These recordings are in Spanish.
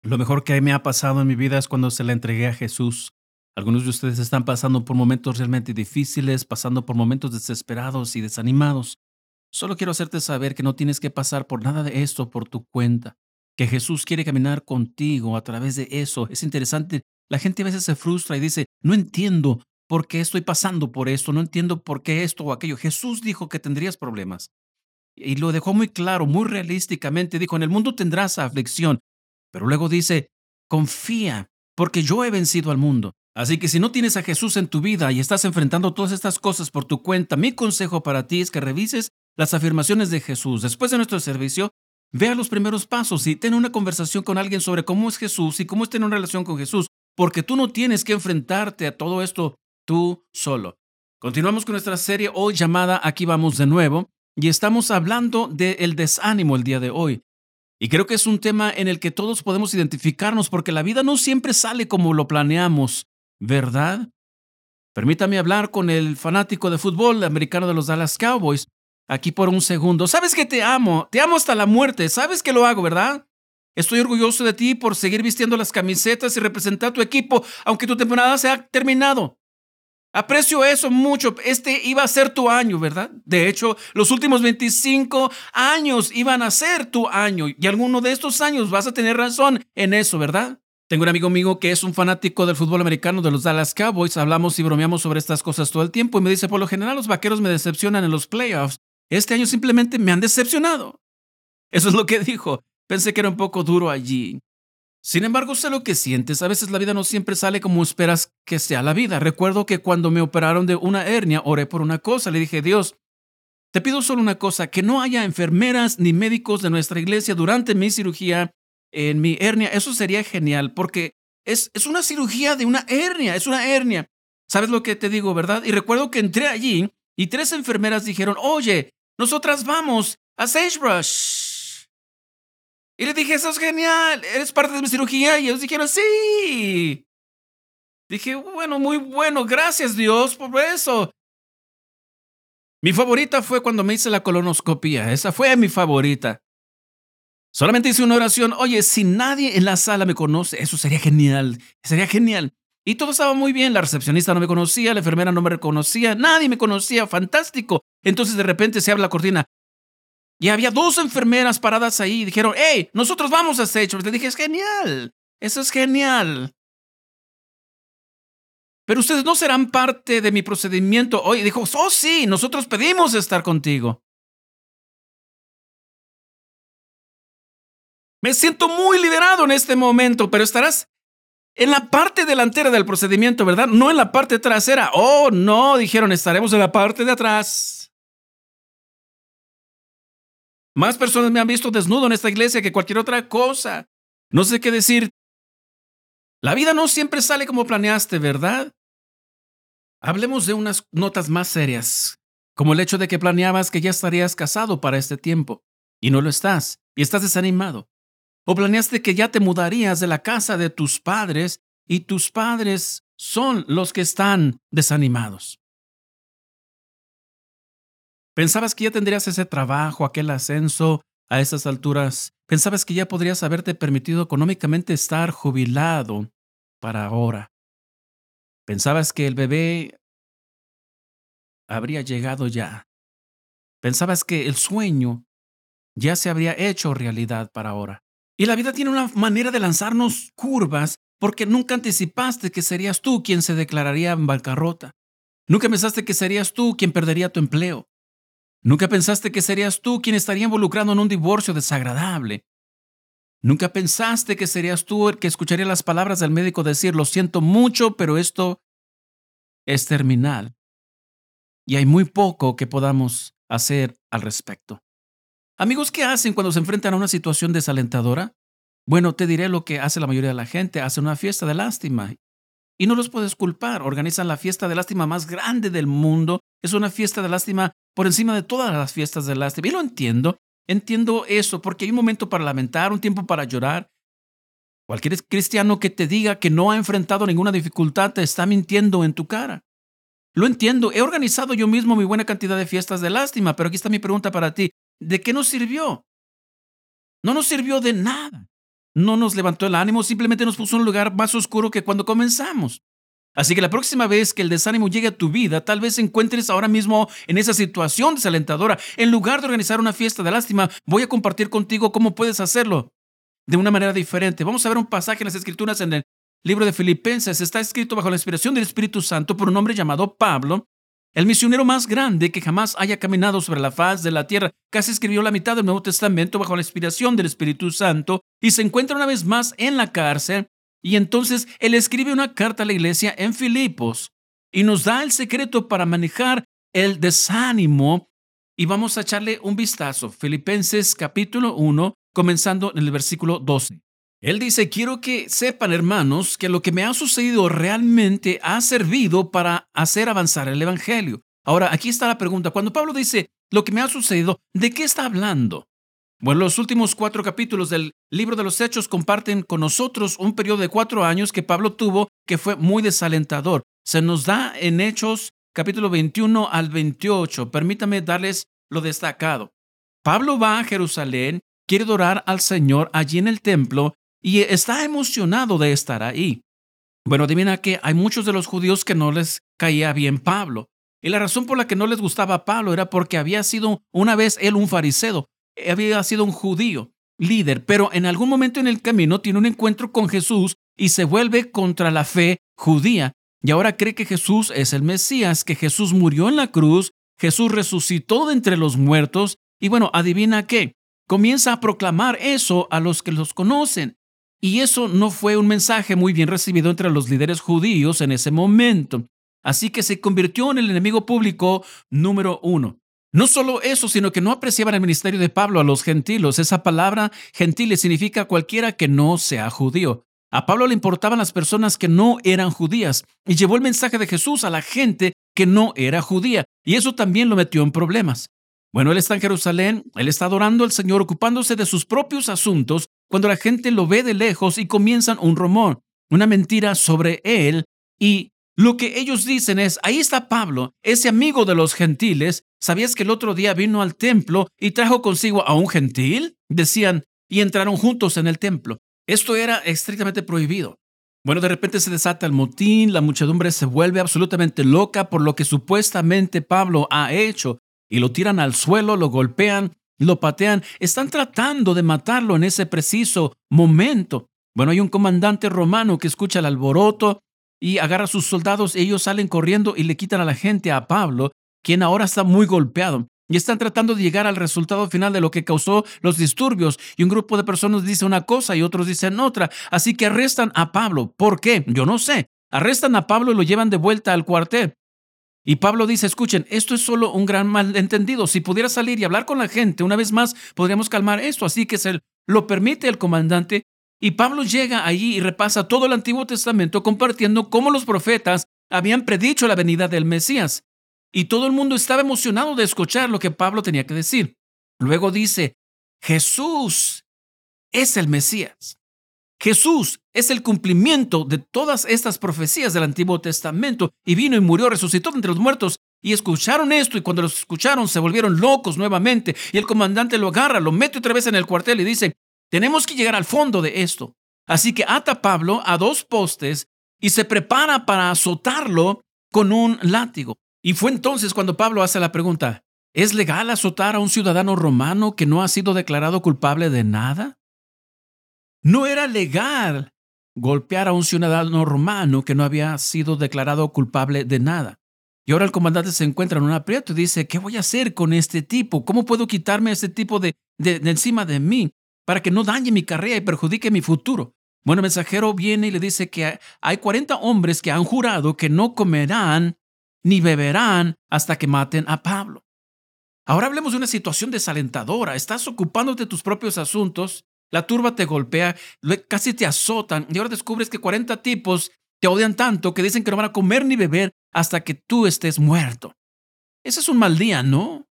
Lo mejor que me ha pasado en mi vida es cuando se la entregué a Jesús. Algunos de ustedes están pasando por momentos realmente difíciles, pasando por momentos desesperados y desanimados. Solo quiero hacerte saber que no tienes que pasar por nada de esto por tu cuenta, que Jesús quiere caminar contigo a través de eso. Es interesante, la gente a veces se frustra y dice, no entiendo por qué estoy pasando por esto, no entiendo por qué esto o aquello. Jesús dijo que tendrías problemas y lo dejó muy claro, muy realísticamente. Dijo, en el mundo tendrás aflicción, pero luego dice, confía, porque yo he vencido al mundo. Así que si no tienes a Jesús en tu vida y estás enfrentando todas estas cosas por tu cuenta, mi consejo para ti es que revises las afirmaciones de Jesús. Después de nuestro servicio, vea los primeros pasos y ten una conversación con alguien sobre cómo es Jesús y cómo es tener una relación con Jesús, porque tú no tienes que enfrentarte a todo esto tú solo. Continuamos con nuestra serie hoy llamada Aquí vamos de nuevo y estamos hablando del desánimo el día de hoy. Y creo que es un tema en el que todos podemos identificarnos porque la vida no siempre sale como lo planeamos, ¿verdad? Permítame hablar con el fanático de fútbol americano de los Dallas Cowboys aquí por un segundo. Sabes que te amo hasta la muerte, sabes que lo hago, ¿verdad? Estoy orgulloso de ti por seguir vistiendo las camisetas y representar a tu equipo, aunque tu temporada se ha terminado. Aprecio eso mucho. Este iba a ser tu año, ¿verdad? De hecho, los últimos 25 años iban a ser tu año y alguno de estos años vas a tener razón en eso, ¿verdad? Tengo un amigo mío que es un fanático del fútbol americano de los Dallas Cowboys. Hablamos y bromeamos sobre estas cosas todo el tiempo y me dice, por lo general los vaqueros me decepcionan en los playoffs. Este año simplemente me han decepcionado. Eso es lo que dijo. Pensé que era un poco duro allí. Sin embargo, sé lo que sientes. A veces la vida no siempre sale como esperas que sea la vida. Recuerdo que cuando me operaron de una hernia, oré por una cosa. Le dije, Dios, te pido solo una cosa, que no haya enfermeras ni médicos de nuestra iglesia durante mi cirugía en mi hernia. Eso sería genial, porque es una cirugía de una hernia, es una hernia. ¿Sabes lo que te digo, verdad? Y recuerdo que entré allí y 3 enfermeras dijeron, oye, nosotras vamos a Sagebrush. Y le dije, eso es genial, eres parte de mi cirugía. Y ellos dijeron, sí. Dije, bueno, muy bueno, gracias Dios por eso. Mi favorita fue cuando me hice la colonoscopia, esa fue mi favorita. Solamente hice una oración, oye, si nadie en la sala me conoce, eso sería genial, sería genial. Y todo estaba muy bien, la recepcionista no me conocía, la enfermera no me reconocía, nadie me conocía, fantástico. Entonces de repente se abre la cortina, y había 2 enfermeras paradas ahí y dijeron, hey, nosotros vamos a Sage. Le dije, es genial, eso es genial. Pero ustedes no serán parte de mi procedimiento hoy. Dijo, oh sí, nosotros pedimos estar contigo. Me siento muy liberado en este momento, pero estarás en la parte delantera del procedimiento, ¿verdad? No en la parte trasera. Oh, no, dijeron, estaremos en la parte de atrás. Más personas me han visto desnudo en esta iglesia que cualquier otra cosa. No sé qué decir. La vida no siempre sale como planeaste, ¿verdad? Hablemos de unas notas más serias, como el hecho de que planeabas que ya estarías casado para este tiempo, y no lo estás, y estás desanimado. O planeaste que ya te mudarías de la casa de tus padres, y tus padres son los que están desanimados. Pensabas que ya tendrías ese trabajo, aquel ascenso a esas alturas. Pensabas que ya podrías haberte permitido económicamente estar jubilado para ahora. Pensabas que el bebé habría llegado ya. Pensabas que el sueño ya se habría hecho realidad para ahora. Y la vida tiene una manera de lanzarnos curvas porque nunca anticipaste que serías tú quien se declararía en bancarrota. Nunca pensaste que serías tú quien perdería tu empleo. Nunca pensaste que serías tú quien estaría involucrado en un divorcio desagradable. Nunca pensaste que serías tú el que escucharía las palabras del médico decir, lo siento mucho, pero esto es terminal. Y hay muy poco que podamos hacer al respecto. Amigos, ¿qué hacen cuando se enfrentan a una situación desalentadora? Bueno, te diré lo que hace la mayoría de la gente. Hacen una fiesta de lástima. Y no los puedes culpar. Organizan la fiesta de lástima más grande del mundo. Es una fiesta de lástima por encima de todas las fiestas de lástima. Y lo entiendo. Entiendo eso porque hay un momento para lamentar, un tiempo para llorar. Cualquier cristiano que te diga que no ha enfrentado ninguna dificultad te está mintiendo en tu cara. Lo entiendo. He organizado yo mismo mi buena cantidad de fiestas de lástima, pero aquí está mi pregunta para ti. ¿De qué nos sirvió? No nos sirvió de nada. no nos levantó el ánimo, simplemente nos puso en un lugar más oscuro que cuando comenzamos. Así que la próxima vez que el desánimo llegue a tu vida, tal vez encuentres ahora mismo en esa situación desalentadora. En lugar de organizar una fiesta de lástima, voy a compartir contigo cómo puedes hacerlo de una manera diferente. Vamos a ver un pasaje en las Escrituras en el libro de Filipenses. Está escrito bajo la inspiración del Espíritu Santo por un hombre llamado Pablo, el misionero más grande que jamás haya caminado sobre la faz de la tierra. Casi escribió la mitad del Nuevo Testamento bajo la inspiración del Espíritu Santo y se encuentra una vez más en la cárcel. Y entonces él escribe una carta a la iglesia en Filipos y nos da el secreto para manejar el desánimo. Y vamos a echarle un vistazo. Filipenses capítulo 1, comenzando en el versículo 12. Él dice: quiero que sepan, hermanos, que lo que me ha sucedido realmente ha servido para hacer avanzar el evangelio. Ahora, aquí está la pregunta. Cuando Pablo dice lo que me ha sucedido, ¿de qué está hablando? Bueno, los últimos 4 capítulos del libro de los Hechos comparten con nosotros un periodo de 4 años que Pablo tuvo que fue muy desalentador. Se nos da en Hechos capítulo 21 al 28. Permítame darles lo destacado. Pablo va a Jerusalén, quiere adorar al Señor allí en el templo y está emocionado de estar ahí. Bueno, adivina que hay muchos de los judíos que no les caía bien Pablo. Y la razón por la que no les gustaba Pablo era porque había sido una vez él un fariseo. Había sido un judío, líder, pero en algún momento en el camino tiene un encuentro con Jesús y se vuelve contra la fe judía. Y ahora cree que Jesús es el Mesías, que Jesús murió en la cruz, Jesús resucitó de entre los muertos. Y bueno, adivina qué, comienza a proclamar eso a los que los conocen. Y eso no fue un mensaje muy bien recibido entre los líderes judíos en ese momento. Así que se convirtió en el enemigo público número 1. No solo eso, sino que no apreciaban el ministerio de Pablo a los gentiles. Esa palabra gentiles significa cualquiera que no sea judío. A Pablo le importaban las personas que no eran judías y llevó el mensaje de Jesús a la gente que no era judía. Y eso también lo metió en problemas. Bueno, él está en Jerusalén, él está adorando al Señor, ocupándose de sus propios asuntos, cuando la gente lo ve de lejos y comienzan un rumor, una mentira sobre él. Y lo que ellos dicen es: ahí está Pablo, ese amigo de los gentiles. ¿Sabías que el otro día vino al templo y trajo consigo a un gentil? Decían, y entraron juntos en el templo. Esto era estrictamente prohibido. Bueno, de repente se desata el motín, la muchedumbre se vuelve absolutamente loca por lo que supuestamente Pablo ha hecho, y lo tiran al suelo, lo golpean, lo patean. Están tratando de matarlo en ese preciso momento. Bueno, hay un comandante romano que escucha el alboroto y agarra a sus soldados. Ellos salen corriendo y le quitan a la gente a Pablo, quien ahora está muy golpeado. Y están tratando de llegar al resultado final de lo que causó los disturbios. Y un grupo de personas dice una cosa y otros dicen otra. Así que arrestan a Pablo. ¿Por qué? Yo no sé. Arrestan a Pablo y lo llevan de vuelta al cuartel. Y Pablo dice: escuchen, esto es solo un gran malentendido. Si pudiera salir y hablar con la gente una vez más, podríamos calmar esto. Así que se lo permite el comandante. Y Pablo llega allí y repasa todo el Antiguo Testamento compartiendo cómo los profetas habían predicho la venida del Mesías. Y todo el mundo estaba emocionado de escuchar lo que Pablo tenía que decir. Luego dice: Jesús es el Mesías. Jesús es el cumplimiento de todas estas profecías del Antiguo Testamento, y vino y murió, resucitó de entre los muertos. Y escucharon esto, y cuando los escucharon se volvieron locos nuevamente. Y el comandante lo agarra, lo mete otra vez en el cuartel y dice: tenemos que llegar al fondo de esto. Así que ata a Pablo a 2 postes y se prepara para azotarlo con un látigo. Y fue entonces cuando Pablo hace la pregunta: ¿es legal azotar a un ciudadano romano que no ha sido declarado culpable de nada? No era legal golpear a un ciudadano romano que no había sido declarado culpable de nada. Y ahora el comandante se encuentra en un aprieto y dice: ¿qué voy a hacer con este tipo? ¿Cómo puedo quitarme a este tipo de encima de mí para que no dañe mi carrera y perjudique mi futuro? Bueno, el mensajero viene y le dice que hay 40 hombres que han jurado que no comerán ni beberán hasta que maten a Pablo. Ahora hablemos de una situación desalentadora. Estás ocupándote de tus propios asuntos, la turba te golpea, casi te azotan, y ahora descubres que 40 tipos te odian tanto que dicen que no van a comer ni beber hasta que tú estés muerto. Ese es un mal día, ¿no?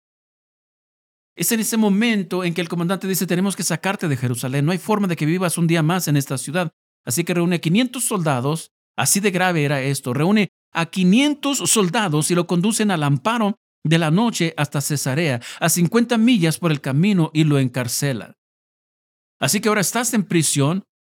Es en ese momento en que el comandante dice: tenemos que sacarte de Jerusalén, no hay forma de que vivas un día más en esta ciudad. Así que reúne a 500 soldados, así de grave era esto. Reúne a 500 soldados y lo conducen al amparo de la noche hasta Cesarea, a 50 millas por el camino, y lo encarcelan. Así que ahora estás en prisión,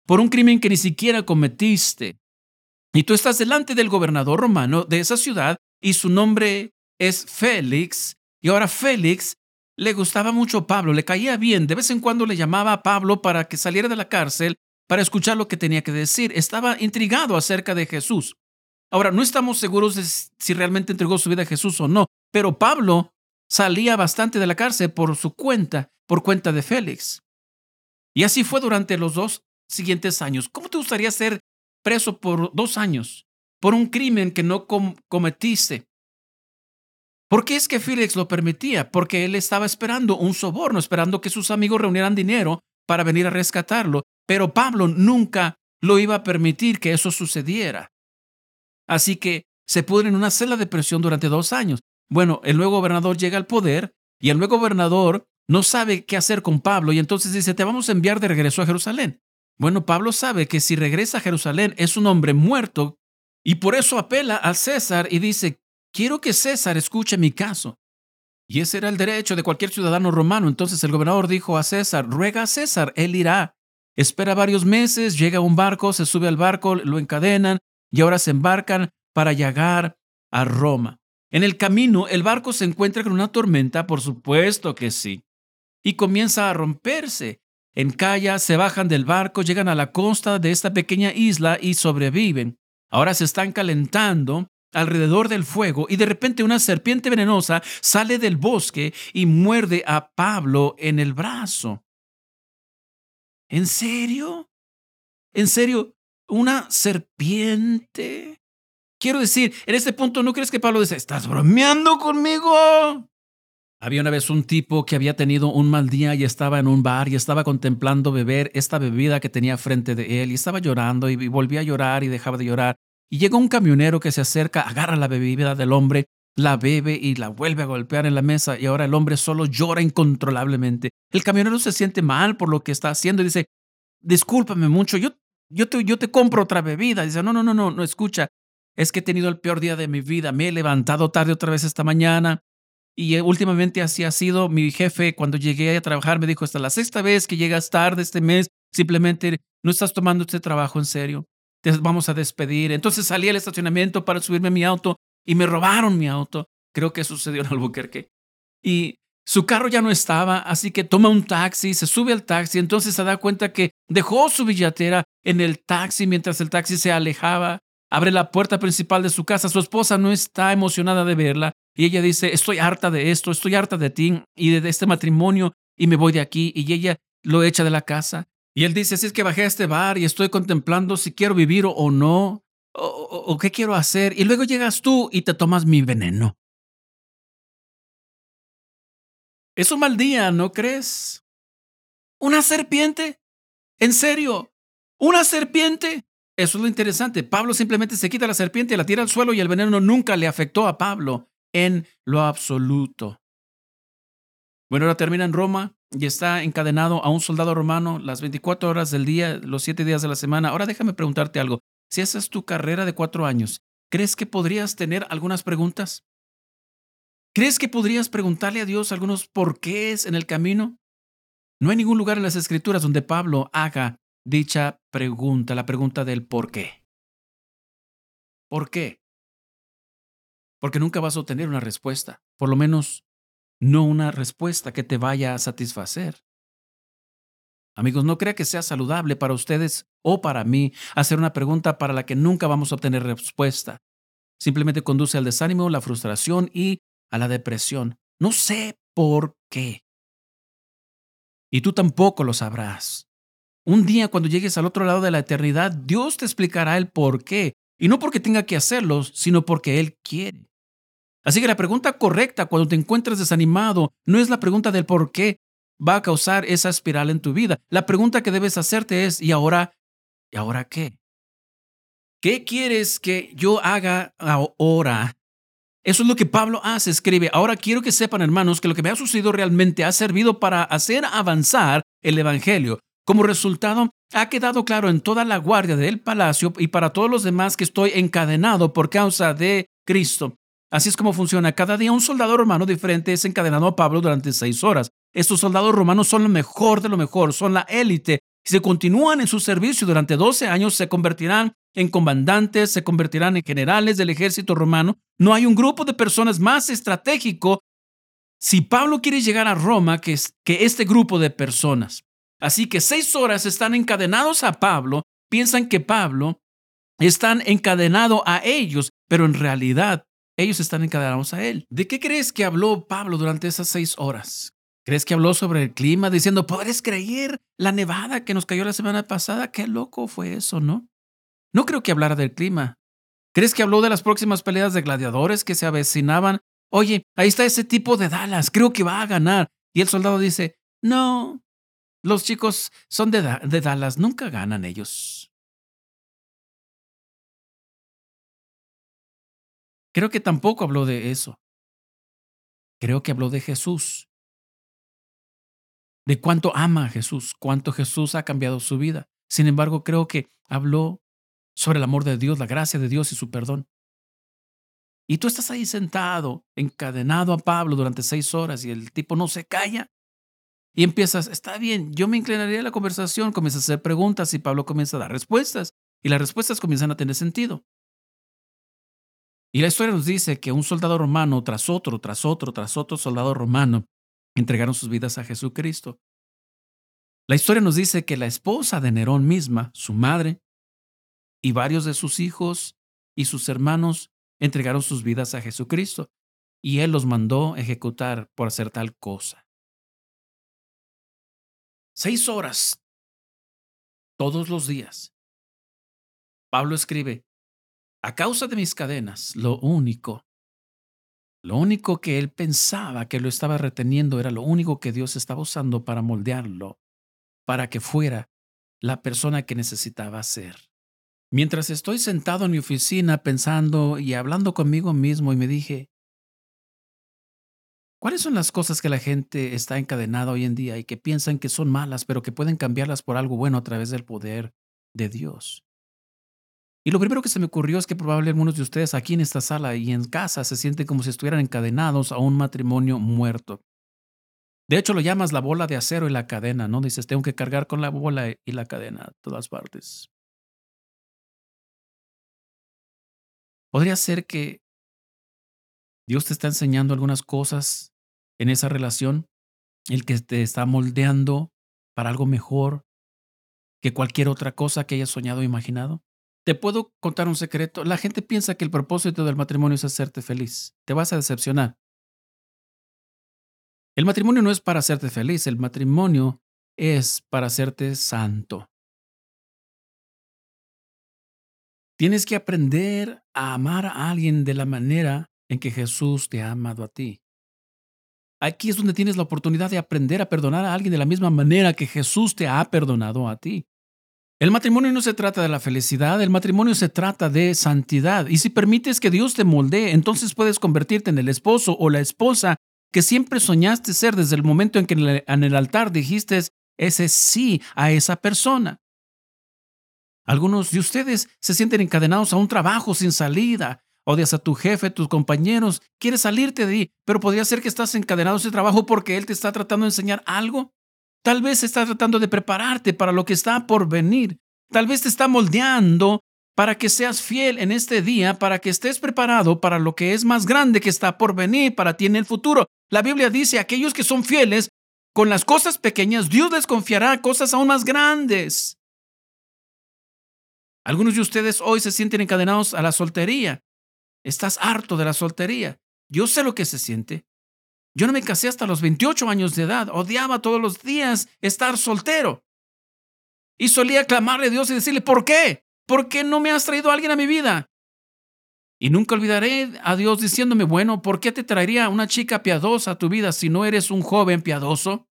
por un crimen que ni siquiera cometiste. Y tú estás delante del gobernador romano de esa ciudad y su nombre es Félix. Y ahora Félix le gustaba mucho a Pablo, le caía bien. De vez en cuando le llamaba a Pablo para que saliera de la cárcel para escuchar lo que tenía que decir. Estaba intrigado acerca de Jesús. Ahora, no estamos seguros de si realmente entregó su vida a Jesús o no, pero Pablo salía bastante de la cárcel por su cuenta, por cuenta de Félix. Y así fue durante los 2 siguientes años. ¿Cómo te gustaría ser preso por 2 años por un crimen que no cometiste? ¿Por qué es que Félix lo permitía? Porque él estaba esperando un soborno, esperando que sus amigos reunieran dinero para venir a rescatarlo. Pero Pablo nunca lo iba a permitir que eso sucediera. Así que se pudre en una celda de prisión durante 2 años. Bueno, el nuevo gobernador llega al poder y el nuevo gobernador no sabe qué hacer con Pablo y entonces dice, te vamos a enviar de regreso a Jerusalén. Bueno, Pablo sabe que si regresa a Jerusalén es un hombre muerto y por eso apela a César y dice, quiero que César escuche mi caso. Y ese era el derecho de cualquier ciudadano romano. Entonces el gobernador dijo a César, ruega a César, él irá. Espera varios meses, llega a un barco, se sube al barco, lo encadenan y ahora se embarcan para llegar a Roma. En el camino, el barco se encuentra con una tormenta, por supuesto que sí, y comienza a romperse. Encalla, se bajan del barco, llegan a la costa de esta pequeña isla y sobreviven. Ahora se están calentando alrededor del fuego y de repente una serpiente venenosa sale del bosque y muerde a Pablo en el brazo. ¿En serio? ¿En serio? ¿Una serpiente? Quiero decir, en este punto, ¿no crees que Pablo dice, estás bromeando conmigo? Había una vez un tipo que había tenido un mal día y estaba en un bar y estaba contemplando beber esta bebida que tenía frente de él y estaba llorando y volvía a llorar y dejaba de llorar. Y llega un camionero que se acerca, agarra la bebida del hombre, la bebe y la vuelve a golpear en la mesa y ahora el hombre solo llora incontrolablemente. El camionero se siente mal por lo que está haciendo y dice, discúlpame mucho, yo te compro otra bebida. Dice, no, escucha, es que he tenido el peor día de mi vida, me he levantado tarde otra vez esta mañana y últimamente así ha sido. Mi jefe cuando llegué a trabajar me dijo, hasta la 6ª vez que llegas tarde este mes, simplemente no estás tomando este trabajo en serio, te vamos a despedir. Entonces salí al estacionamiento para subirme a mi auto y me robaron mi auto. Creo que sucedió en Albuquerque. Y su carro ya no estaba, así que toma un taxi, se sube al taxi, entonces se da cuenta que dejó su billetera en el taxi mientras el taxi se alejaba. Abre la puerta principal de su casa, su esposa no está emocionada de verla y ella dice, estoy harta de esto, estoy harta de ti y de este matrimonio y me voy de aquí, y ella lo echa de la casa. Y él dice, así es que bajé a este bar y estoy contemplando si quiero vivir o no, o qué quiero hacer, y luego llegas tú y te tomas mi veneno. Es un mal día, ¿no crees? ¿Una serpiente? ¿En serio? ¿Una serpiente? Eso es lo interesante. Pablo simplemente se quita la serpiente, la tira al suelo y el veneno nunca le afectó a Pablo en lo absoluto. Bueno, ahora termina en Roma y está encadenado a un soldado romano las 24 horas del día, los 7 días de la semana. Ahora déjame preguntarte algo. Si esa es tu carrera de 4 años, ¿crees que podrías tener algunas preguntas? ¿Crees que podrías preguntarle a Dios algunos porqués en el camino? No hay ningún lugar en las Escrituras donde Pablo haga dicha pregunta, la pregunta del por qué. ¿Por qué? Porque nunca vas a obtener una respuesta, por lo menos no una respuesta que te vaya a satisfacer. Amigos, no crea que sea saludable para ustedes o para mí hacer una pregunta para la que nunca vamos a obtener respuesta. Simplemente conduce al desánimo, la frustración y a la depresión. No sé por qué. Y tú tampoco lo sabrás. Un día, cuando llegues al otro lado de la eternidad, Dios te explicará el por qué. Y no porque tenga que hacerlo, sino porque Él quiere. Así que la pregunta correcta cuando te encuentres desanimado no es la pregunta del por qué va a causar esa espiral en tu vida. La pregunta que debes hacerte es, ¿y ahora? ¿Y ahora qué? ¿Qué quieres que yo haga ahora? Eso es lo que Pablo hace, escribe. Ahora quiero que sepan, hermanos, que lo que me ha sucedido realmente ha servido para hacer avanzar el evangelio. Como resultado, ha quedado claro en toda la guardia del palacio y para todos los demás que estoy encadenado por causa de Cristo. Así es como funciona. Cada día un soldado romano diferente es encadenado a Pablo durante 6 horas. Estos soldados romanos son lo mejor de lo mejor, son la élite Si continúan en su servicio durante 12 años, se convertirán en comandantes, se convertirán en generales del ejército romano. No hay un grupo de personas más estratégico si Pablo quiere llegar a Roma que este grupo de personas. Así que 6 horas están encadenados a Pablo, piensan que Pablo están encadenado a ellos, pero en realidad ellos están encadenados a él. ¿De qué crees que habló Pablo durante esas 6 horas? ¿Crees que habló sobre el clima diciendo, ¿podrías creer la nevada que nos cayó la semana pasada? Qué loco fue eso, ¿no? No creo que hablara del clima. ¿Crees que habló de las próximas peleas de gladiadores que se avecinaban? Oye, ahí está ese tipo de Dallas, creo que va a ganar. Y el soldado dice, no, los chicos son de Dallas, nunca ganan ellos. Creo que tampoco habló de eso. Creo que habló de Jesús, de cuánto ama a Jesús, cuánto Jesús ha cambiado su vida. Sin embargo, creo que habló sobre el amor de Dios, la gracia de Dios y su perdón. Y tú estás ahí sentado, encadenado a Pablo durante 6 horas y el tipo no se calla. Y empiezas, está bien, yo me inclinaría a la conversación, comienzas a hacer preguntas y Pablo comienza a dar respuestas. Y las respuestas comienzan a tener sentido. Y la historia nos dice que un soldado romano tras otro soldado romano entregaron sus vidas a Jesucristo. La historia nos dice que la esposa de Nerón misma, su madre, y varios de sus hijos y sus hermanos entregaron sus vidas a Jesucristo, y él los mandó ejecutar por hacer tal cosa. 6 horas todos los días. Pablo escribe, a causa de mis cadenas, lo único que él pensaba que lo estaba reteniendo era lo único que Dios estaba usando para moldearlo, para que fuera la persona que necesitaba ser. Mientras estoy sentado en mi oficina pensando y hablando conmigo mismo y me dije, ¿cuáles son las cosas que la gente está encadenada hoy en día y que piensan que son malas, pero que pueden cambiarlas por algo bueno a través del poder de Dios? Y lo primero que se me ocurrió es que probablemente algunos de ustedes aquí en esta sala y en casa se sienten como si estuvieran encadenados a un matrimonio muerto. De hecho, lo llamas la bola de acero y la cadena, ¿no? Dices, tengo que cargar con la bola y la cadena a todas partes. Podría ser que Dios te está enseñando algunas cosas en esa relación, el que te está moldeando para algo mejor que cualquier otra cosa que hayas soñado o imaginado. Te puedo contar un secreto. La gente piensa que el propósito del matrimonio es hacerte feliz. Te vas a decepcionar. El matrimonio no es para hacerte feliz, el matrimonio es para hacerte santo. Tienes que aprender a amar a alguien de la manera en que Jesús te ha amado a ti. Aquí es donde tienes la oportunidad de aprender a perdonar a alguien de la misma manera que Jesús te ha perdonado a ti. El matrimonio no se trata de la felicidad, el matrimonio se trata de santidad. Y si permites que Dios te moldee, entonces puedes convertirte en el esposo o la esposa que siempre soñaste ser desde el momento en que en el altar dijiste ese sí a esa persona. Algunos de ustedes se sienten encadenados a un trabajo sin salida. Odias a tu jefe, tus compañeros, quieres salirte de ahí, pero podría ser que estás encadenado a ese trabajo porque él te está tratando de enseñar algo. Tal vez está tratando de prepararte para lo que está por venir. Tal vez te está moldeando para que seas fiel en este día, para que estés preparado para lo que es más grande que está por venir para ti en el futuro. La Biblia dice, aquellos que son fieles con las cosas pequeñas, Dios les confiará cosas aún más grandes. Algunos de ustedes hoy se sienten encadenados a la soltería. Estás harto de la soltería. Yo sé lo que se siente. Yo no me casé hasta los 28 años de edad. Odiaba todos los días estar soltero. Y solía clamarle a Dios y decirle, ¿por qué? ¿Por qué no me has traído a alguien a mi vida? Y nunca olvidaré a Dios diciéndome, bueno, ¿por qué te traería una chica piadosa a tu vida si no eres un joven piadoso?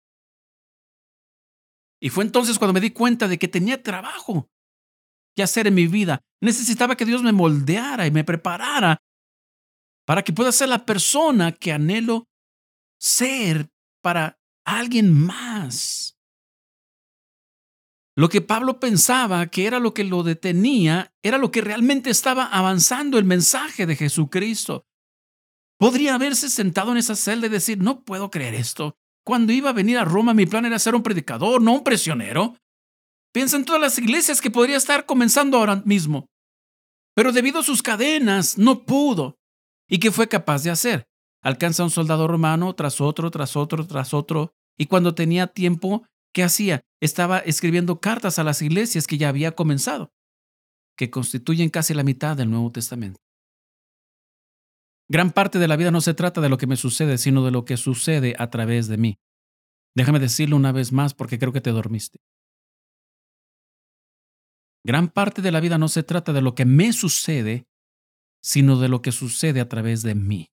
Y fue entonces cuando me di cuenta de que tenía trabajo que hacer en mi vida. Necesitaba que Dios me moldeara y me preparara para que pueda ser la persona que anhelo ser para alguien más. Lo que Pablo pensaba que era lo que lo detenía, era lo que realmente estaba avanzando el mensaje de Jesucristo. Podría haberse sentado en esa celda y decir, no puedo creer esto. Cuando iba a venir a Roma, mi plan era ser un predicador, no un prisionero. Piensa en todas las iglesias que podría estar comenzando ahora mismo, pero debido a sus cadenas no pudo. ¿Y qué fue capaz de hacer? Alcanza a un soldado romano tras otro, tras otro, tras otro, y cuando tenía tiempo, ¿qué hacía? Estaba escribiendo cartas a las iglesias que ya había comenzado, que constituyen casi la mitad del Nuevo Testamento. Gran parte de la vida no se trata de lo que me sucede, sino de lo que sucede a través de mí. Déjame decirlo una vez más porque creo que te dormiste. Gran parte de la vida no se trata de lo que me sucede, sino de lo que sucede a través de mí.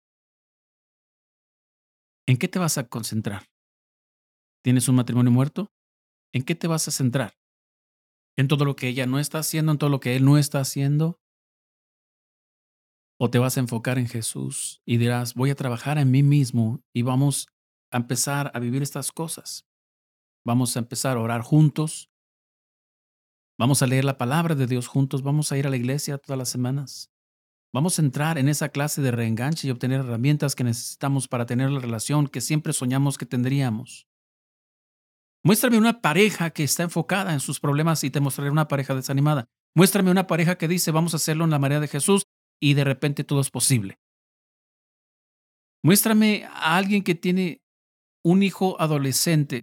¿En qué te vas a concentrar? ¿Tienes un matrimonio muerto? ¿En qué te vas a centrar? ¿En todo lo que ella no está haciendo, en todo lo que él no está haciendo? ¿O te vas a enfocar en Jesús y dirás, voy a trabajar en mí mismo y vamos a empezar a vivir estas cosas? Vamos a empezar a orar juntos, vamos a leer la palabra de Dios juntos, vamos a ir a la iglesia todas las semanas. Vamos a entrar en esa clase de reenganche y obtener herramientas que necesitamos para tener la relación que siempre soñamos que tendríamos. Muéstrame una pareja que está enfocada en sus problemas y te mostraré una pareja desanimada. Muéstrame una pareja que dice vamos a hacerlo en la manera de Jesús y de repente todo es posible. Muéstrame a alguien que tiene un hijo adolescente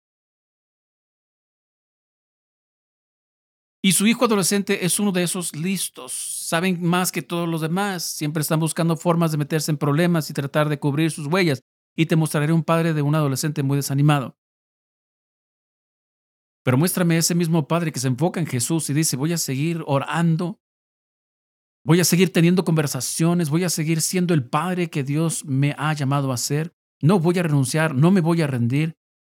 y su hijo adolescente es uno de esos listos. Saben más que todos los demás. Siempre están buscando formas de meterse en problemas y tratar de cubrir sus huellas. Y te mostraré un padre de un adolescente muy desanimado. Pero muéstrame ese mismo padre que se enfoca en Jesús y dice, voy a seguir orando, voy a seguir teniendo conversaciones, voy a seguir siendo el padre que Dios me ha llamado a ser. No voy a renunciar, no me voy a rendir.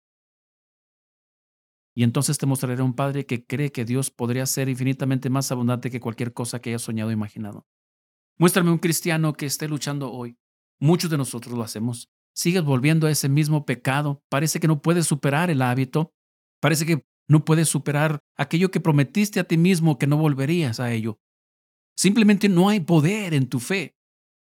Y entonces te mostraré un padre que cree que Dios podría ser infinitamente más abundante que cualquier cosa que hayas soñado o imaginado. Muéstrame un cristiano que esté luchando hoy. Muchos de nosotros lo hacemos. Sigues volviendo a ese mismo pecado. Parece que no puedes superar el hábito. Parece que no puedes superar aquello que prometiste a ti mismo que no volverías a ello. Simplemente no hay poder en tu fe.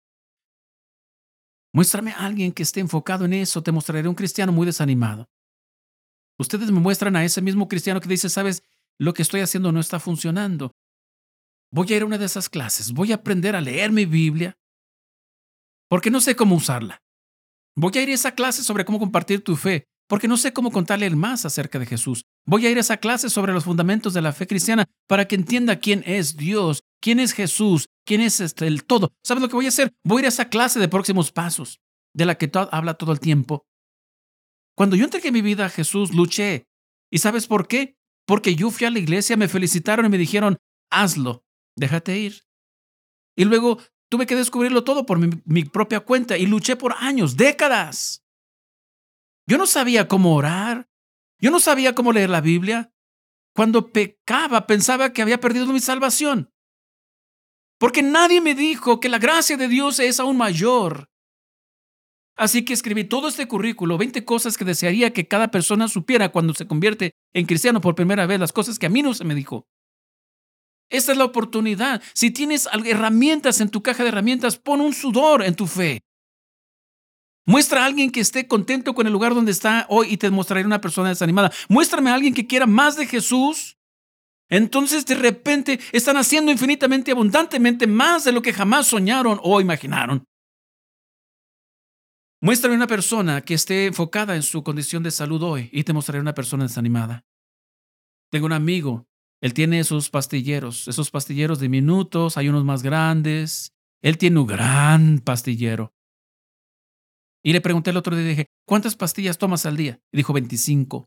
Muéstrame a alguien que esté enfocado en eso. Te mostraré un cristiano muy desanimado. Ustedes me muestran a ese mismo cristiano que dice, sabes, lo que estoy haciendo no está funcionando. Voy a ir a una de esas clases. Voy a aprender a leer mi Biblia porque no sé cómo usarla. Voy a ir a esa clase sobre cómo compartir tu fe, porque no sé cómo contarle más acerca de Jesús. Voy a ir a esa clase sobre los fundamentos de la fe cristiana para que entienda quién es Dios, quién es Jesús, quién es el todo. ¿Sabes lo que voy a hacer? Voy a ir a esa clase de próximos pasos, de la que habla todo el tiempo. Cuando yo entregué mi vida a Jesús, luché. ¿Y sabes por qué? Porque yo fui a la iglesia, me felicitaron y me dijeron, hazlo, déjate ir. Y luego tuve que descubrirlo todo por mi propia cuenta y luché por años, décadas. Yo no sabía cómo orar. Yo no sabía cómo leer la Biblia. Cuando pecaba, pensaba que había perdido mi salvación. Porque nadie me dijo que la gracia de Dios es aún mayor. Así que escribí todo este currículo, 20 cosas que desearía que cada persona supiera cuando se convierte en cristiano por primera vez, las cosas que a mí no se me dijo. Esta es la oportunidad. Si tienes herramientas en tu caja de herramientas, pon un sudor en tu fe. Muestra a alguien que esté contento con el lugar donde está hoy y te mostraré una persona desanimada. Muéstrame a alguien que quiera más de Jesús. Entonces de repente están haciendo infinitamente, abundantemente más de lo que jamás soñaron o imaginaron. Muéstrame una persona que esté enfocada en su condición de salud hoy y te mostraré una persona desanimada. Tengo un amigo, él tiene esos pastilleros diminutos, hay unos más grandes. Él tiene un gran pastillero. Y le pregunté el otro día, dije, ¿cuántas pastillas tomas al día? Y dijo, 25.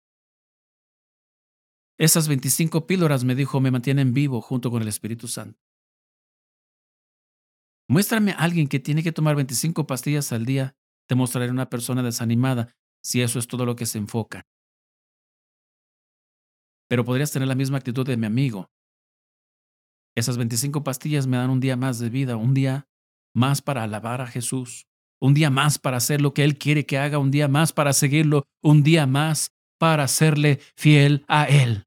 Esas 25 píldoras, me dijo, me mantienen vivo junto con el Espíritu Santo. Muéstrame a alguien que tiene que tomar 25 pastillas al día. Te mostraré una persona desanimada si eso es todo lo que se enfoca. Pero podrías tener la misma actitud de mi amigo. Esas 25 pastillas me dan un día más de vida, un día más para alabar a Jesús, un día más para hacer lo que Él quiere que haga, un día más para seguirlo, un día más para serle fiel a Él.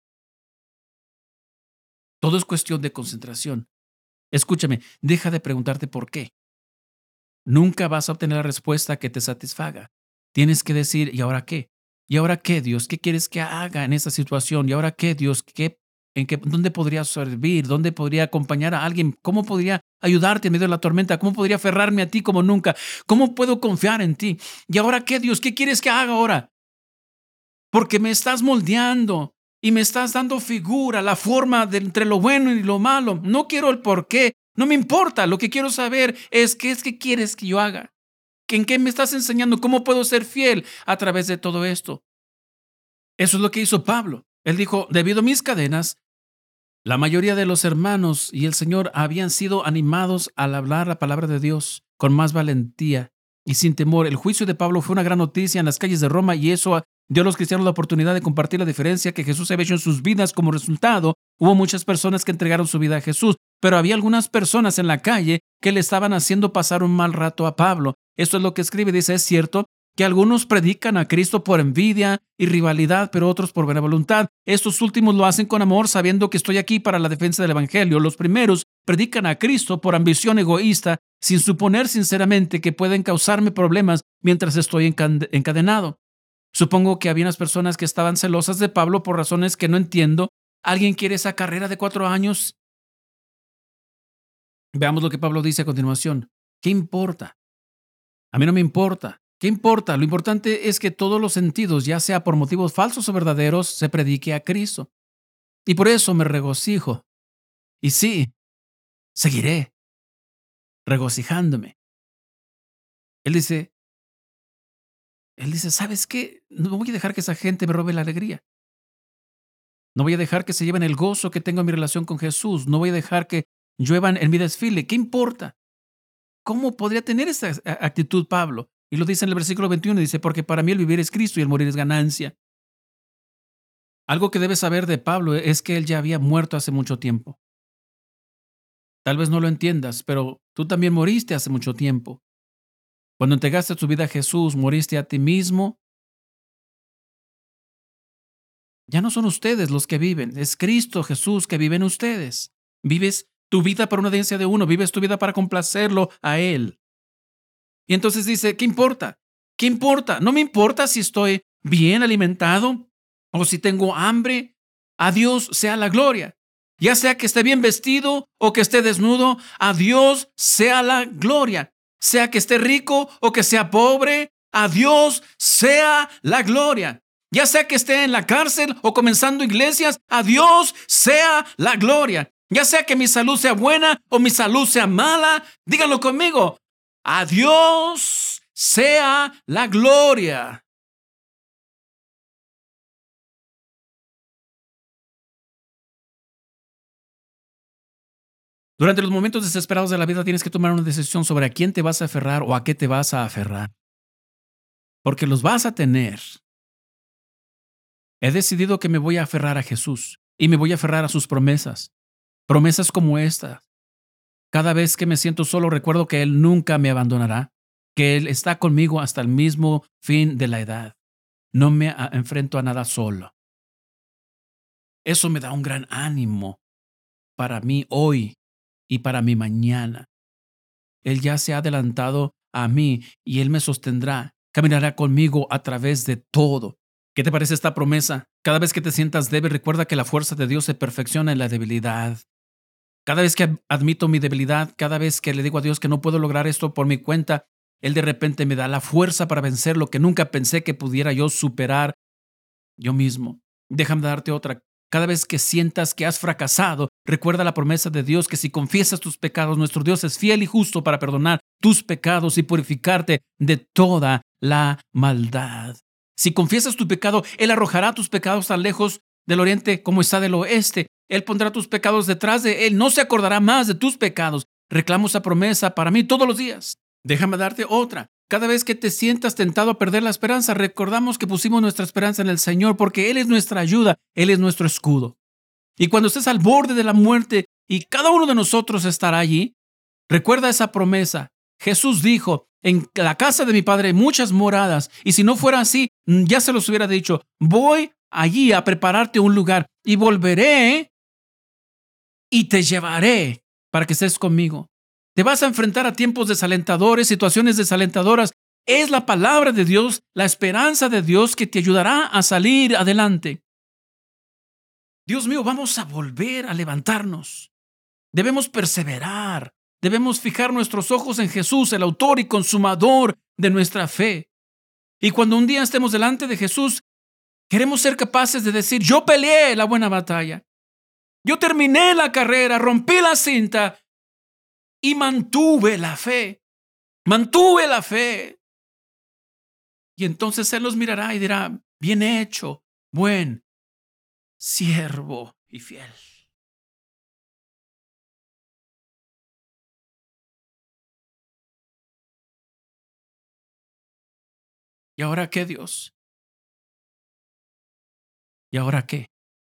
Todo es cuestión de concentración. Escúchame, deja de preguntarte por qué. Nunca vas a obtener la respuesta que te satisfaga. Tienes que decir, ¿y ahora qué? ¿Y ahora qué, Dios? ¿Qué quieres que haga en esta situación? ¿Y ahora qué, Dios? ¿Dónde podría servir? ¿Dónde podría acompañar a alguien? ¿Cómo podría ayudarte en medio de la tormenta? ¿Cómo podría aferrarme a ti como nunca? ¿Cómo puedo confiar en ti? ¿Y ahora qué, Dios? ¿Qué quieres que haga ahora? Porque me estás moldeando y me estás dando figura, la forma de entre lo bueno y lo malo. No quiero el por qué, no me importa. Lo que quiero saber es qué quieres que yo haga. ¿En qué me estás enseñando? ¿Cómo puedo ser fiel a través de todo esto? Eso es lo que hizo Pablo. Él dijo, debido a mis cadenas, la mayoría de los hermanos y el Señor habían sido animados al hablar la palabra de Dios con más valentía y sin temor. El juicio de Pablo fue una gran noticia en las calles de Roma y eso dio a los cristianos la oportunidad de compartir la diferencia que Jesús había hecho en sus vidas. Como resultado, hubo muchas personas que entregaron su vida a Jesús, pero había algunas personas en la calle que le estaban haciendo pasar un mal rato a Pablo. Esto es lo que escribe, dice, es cierto que algunos predican a Cristo por envidia y rivalidad, pero otros por buena voluntad. Estos últimos lo hacen con amor, sabiendo que estoy aquí para la defensa del Evangelio. Los primeros predican a Cristo por ambición egoísta, sin suponer sinceramente que pueden causarme problemas mientras estoy encadenado. Supongo que había unas personas que estaban celosas de Pablo por razones que no entiendo. ¿Alguien quiere esa carrera de 4 años? Veamos lo que Pablo dice a continuación. ¿Qué importa? A mí no me importa. ¿Qué importa? Lo importante es que todos los sentidos, ya sea por motivos falsos o verdaderos, se predique a Cristo. Y por eso me regocijo. Y sí, seguiré regocijándome. Él dice, ¿sabes qué? No voy a dejar que esa gente me robe la alegría. No voy a dejar que se lleven el gozo que tengo en mi relación con Jesús. No voy a dejar que lluevan en mi desfile. ¿Qué importa? ¿Cómo podría tener esa actitud Pablo? Y lo dice en el versículo 21, dice, porque para mí el vivir es Cristo y el morir es ganancia. Algo que debes saber de Pablo es que él ya había muerto hace mucho tiempo. Tal vez no lo entiendas, pero tú también moriste hace mucho tiempo. Cuando entregaste tu vida a Jesús, moriste a ti mismo. Ya no son ustedes los que viven, es Cristo Jesús que vive en ustedes. Vives tu vida para una audiencia de uno, vives tu vida para complacerlo a Él. Y entonces dice, ¿qué importa? ¿Qué importa? No me importa si estoy bien alimentado o si tengo hambre. A Dios sea la gloria. Ya sea que esté bien vestido o que esté desnudo, a Dios sea la gloria. Sea que esté rico o que sea pobre, a Dios sea la gloria. Ya sea que esté en la cárcel o comenzando iglesias, a Dios sea la gloria. Ya sea que mi salud sea buena o mi salud sea mala, díganlo conmigo. A Dios sea la gloria. Durante los momentos desesperados de la vida tienes que tomar una decisión sobre a quién te vas a aferrar o a qué te vas a aferrar. Porque los vas a tener. He decidido que me voy a aferrar a Jesús y me voy a aferrar a sus promesas. Promesas como esta. Cada vez que me siento solo recuerdo que Él nunca me abandonará, que Él está conmigo hasta el mismo fin de la edad. No me enfrento a nada solo. Eso me da un gran ánimo para mí hoy y para mi mañana. Él ya se ha adelantado a mí y Él me sostendrá, caminará conmigo a través de todo. ¿Qué te parece esta promesa? Cada vez que te sientas débil, recuerda que la fuerza de Dios se perfecciona en la debilidad. Cada vez que admito mi debilidad, cada vez que le digo a Dios que no puedo lograr esto por mi cuenta, Él de repente me da la fuerza para vencer lo que nunca pensé que pudiera yo superar yo mismo. Déjame darte otra. Cada vez que sientas que has fracasado, recuerda la promesa de Dios que si confiesas tus pecados, nuestro Dios es fiel y justo para perdonar tus pecados y purificarte de toda la maldad. Si confiesas tu pecado, Él arrojará tus pecados tan lejos del oriente como está del oeste. Él pondrá tus pecados detrás de Él. No se acordará más de tus pecados. Reclamo esa promesa para mí todos los días. Déjame darte otra. Cada vez que te sientas tentado a perder la esperanza, recordamos que pusimos nuestra esperanza en el Señor porque Él es nuestra ayuda, Él es nuestro escudo. Y cuando estés al borde de la muerte y cada uno de nosotros estará allí, recuerda esa promesa. Jesús dijo, en la casa de mi Padre hay muchas moradas, y si no fuera así, ya se los hubiera dicho, voy allí a prepararte un lugar y volveré y te llevaré para que estés conmigo. Te vas a enfrentar a tiempos desalentadores, situaciones desalentadoras. Es la palabra de Dios, la esperanza de Dios que te ayudará a salir adelante. Dios mío, vamos a volver a levantarnos. Debemos perseverar. Debemos fijar nuestros ojos en Jesús, el autor y consumador de nuestra fe. Y cuando un día estemos delante de Jesús, queremos ser capaces de decir: yo peleé la buena batalla. Yo terminé la carrera, rompí la cinta y mantuve la fe. Mantuve la fe. Y entonces Él nos mirará y dirá: bien hecho, buen siervo y fiel. ¿Y ahora qué, Dios? ¿Y ahora qué?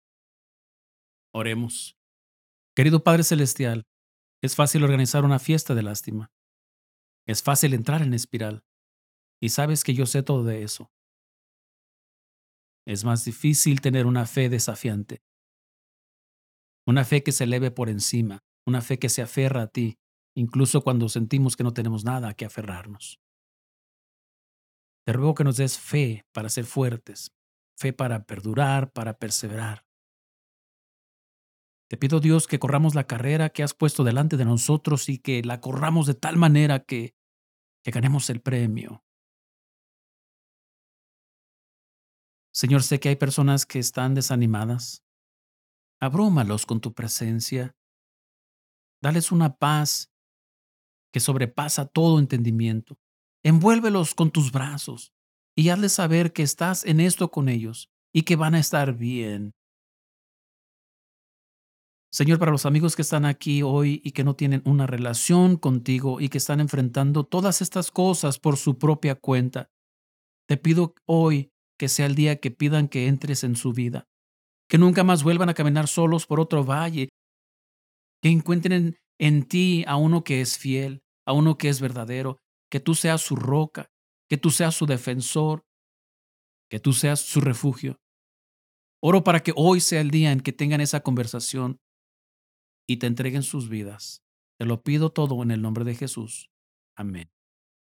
Oremos. Querido Padre Celestial, es fácil organizar una fiesta de lástima. Es fácil entrar en espiral. Y sabes que yo sé todo de eso. Es más difícil tener una fe desafiante. Una fe que se eleve por encima. Una fe que se aferra a ti, incluso cuando sentimos que no tenemos nada a que aferrarnos. Te ruego que nos des fe para ser fuertes, fe para perdurar, para perseverar. Te pido, Dios, que corramos la carrera que has puesto delante de nosotros y que la corramos de tal manera que ganemos el premio. Señor, sé que hay personas que están desanimadas. Abrúmalos con tu presencia. Dales una paz que sobrepasa todo entendimiento. Envuélvelos con tus brazos y hazles saber que estás en esto con ellos y que van a estar bien. Señor, para los amigos que están aquí hoy y que no tienen una relación contigo y que están enfrentando todas estas cosas por su propia cuenta, te pido hoy que sea el día que pidan que entres en su vida, que nunca más vuelvan a caminar solos por otro valle, que encuentren en ti a uno que es fiel, a uno que es verdadero, que tú seas su roca, que tú seas su defensor, que tú seas su refugio. Oro para que hoy sea el día en que tengan esa conversación y te entreguen sus vidas. Te lo pido todo en el nombre de Jesús. Amén.